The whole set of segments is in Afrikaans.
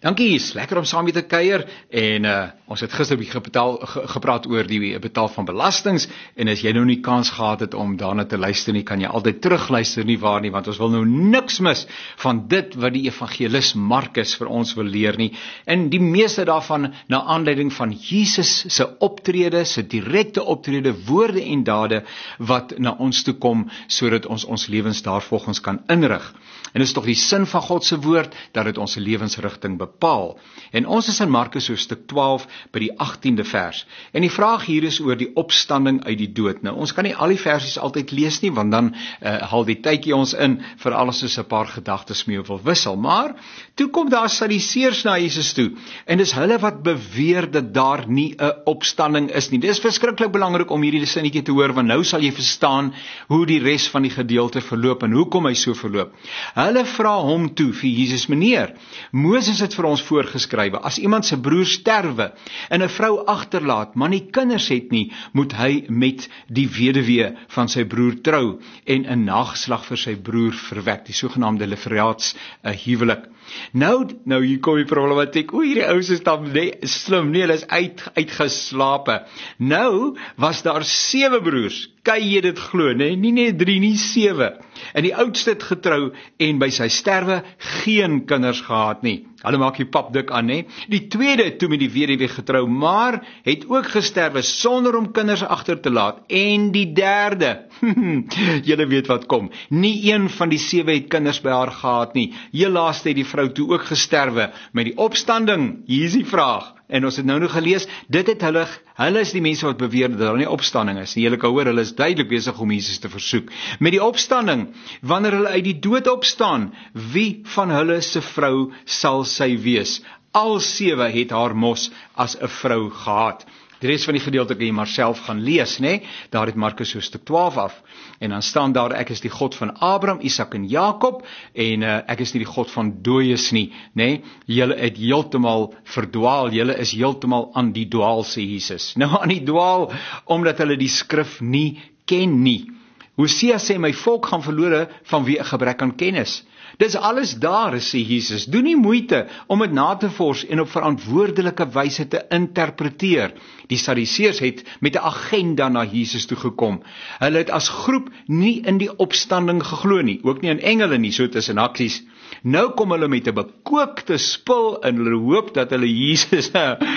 Dankie, is lekker om saam met te kuier en ons het gister gepraat oor die betaal van belastings en as jy nou nie kans gehad het om daarna te luister nie, kan jy altyd terugluister nie waar nie, want ons wil nou niks mis van dit wat die evangelis Markus vir ons wil leer nie, en die meeste daarvan na aanleiding van Jesus se optrede, se direkte optrede, woorde en dade wat na ons toe kom, sodat ons lewens daarvolgens kan inrig. En dit is tog die sin van God se woord, dat dit ons lewensrigting bepaal. En ons is in Markus hoofstuk 12 by die 18de vers. En die vraag hier is oor die opstanding uit die dood. Nou, ons kan nie al die versies altyd lees nie, want dan haal die tydjie ons in, vir alles soos 'n paar gedagtes mee wil wissel. Maar, toe kom daar Sadduseërs na Jesus toe, en dis hulle wat beweer dat daar nie 'n opstanding is nie. Dit is verskriklik belangrik om hierdie sinnetjie te hoor, want nou sal jy verstaan hoe die res van die gedeelte verloop, en hoekom hy so verloop. Hulle vra hom toe vir Jesus: meneer, Moses het vir ons voorgeskrywe, as iemand se broer sterwe en 'n vrou agterlaat, maar nie kinders het nie, moet hy met die weduwee van sy broer trou en 'n nageslag vir sy broer verwek, die sogenaamde leviraats huwelik. Nou hier kom die problematiek. Hierdie ouens is dan slim, nee, hulle is uitgeslape. Nou was daar 7 broers. Kan jy dit glo, nee? Nie net 3, nie 7. En die oudste het getrou en by sy sterwe geen kinders gehad nie. Hulle maak die pap dik aan, nee? Die tweede het toe met die weduwee getrou, maar het ook gesterwe sonder om kinders agter te laat. En die derde, julle weet wat kom. Nie een van die 7 het kinders by haar gehad nie. Heel laaste het die vrou toe ook gesterwe. Met die opstanding, hier is die vraag. En ons het nou gelees, dit het hulle is die mense wat beweer dat daar nie opstanding is. Julle kan hoor, hulle is duidelik besig om Jesus te versoek. Met die opstanding, wanneer hulle uit die dood opstaan, wie van hulle se vrou sal sy wees? Al 7 het haar mos as 'n vrou gehad. Die res van die gedeelte kan jy maar self gaan lees, né? Daar het Markus hoofstuk 12 af. En dan staan daar, ek is die God van Abraham, Isak en Jakob, en ek is nie die God van dooies nie, né? Julle het heeltemal verdwaal, julle is heeltemal aan die dwaal, sê Jesus. Nou aan die dwaal, omdat hulle die skrif nie ken nie. Hosea sê, my volk gaan verlore vanweë 'n gebrek aan kennis. Dis alles daar, sê Jesus. Doen nie moeite om dit na te vors en op verantwoordelike wyse te interpreteer. Die Sadduseërs het met 'n agenda na Jesus toe gekom. Hulle het as groep nie in die opstanding geglo nie, ook nie in engele nie, so tussen haksies. Nou kom hulle met 'n bekookte spul en hulle hoop dat hulle Jesus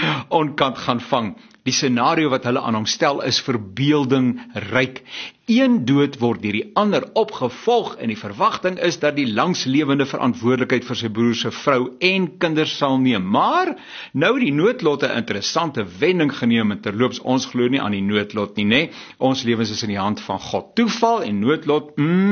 onkant gaan vang. Die scenario wat hulle aan hom stel is verbeelding ryk. Een dood word deur die ander opgevolg en die verwagting is dat die langslewende verantwoordelikheid vir sy broer se vrou en kinders sal neem. Maar nou die noodlot 'n interessante wending geneem en terloops ons glo nie aan die noodlot nie, né? Ons lewens is in die hand van God. Toeval en noodlot,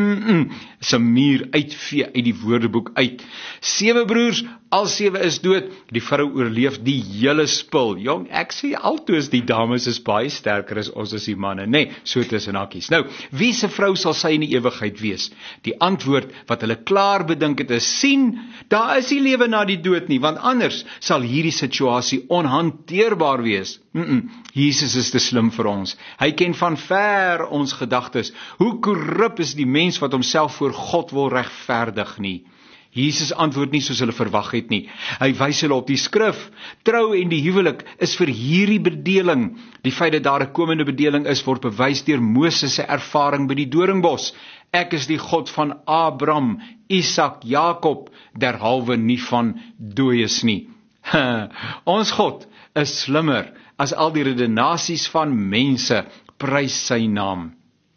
is 'n muur uitvee uit die woordeboek uit. 7 broers, al 7 is dood. Die vrou oorleef die hele spul. Jong, ek sê altoos die dames is baie sterker as ons as die manne, né? So tussen hakies. Nou, wie se vrou sal sy in die ewigheid wees? Die antwoord wat hulle klaar bedink het is: sien, daar is nie lewe na die dood nie, want anders sal hierdie situasie onhanteerbaar wees. Jesus is te slim vir ons. Hy ken van ver ons gedagtes. Hoe korrup is die mens wat homself voor God wil regverdig nie? Jesus antwoord nie soos hulle verwag het nie. Hy wys hulle op die skrif. Trou en die huwelik is vir hierdie bedeling. Die feit dat daar 'n komende bedeling is, word bewys deur Moses se ervaring by die doringbos. Ek is die God van Abraham, Isak, Jakob, derhalwe nie van dooies nie. Ons God is slimmer as al die redenasies van mense, prys sy naam.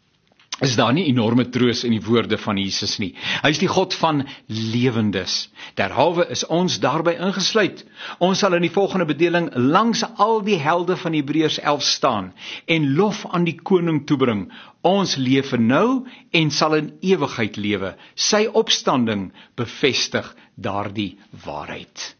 Is daar nie enorme troos in die woorde van Jesus nie. Hy is die God van lewendes. Derhalwe is ons daarby ingesluit. Ons sal in die volgende bedeling langs al die helde van Hebreërs 11 staan en lof aan die koning toebring. Ons leef nou en sal in ewigheid lewe. Sy opstanding bevestig daardie waarheid.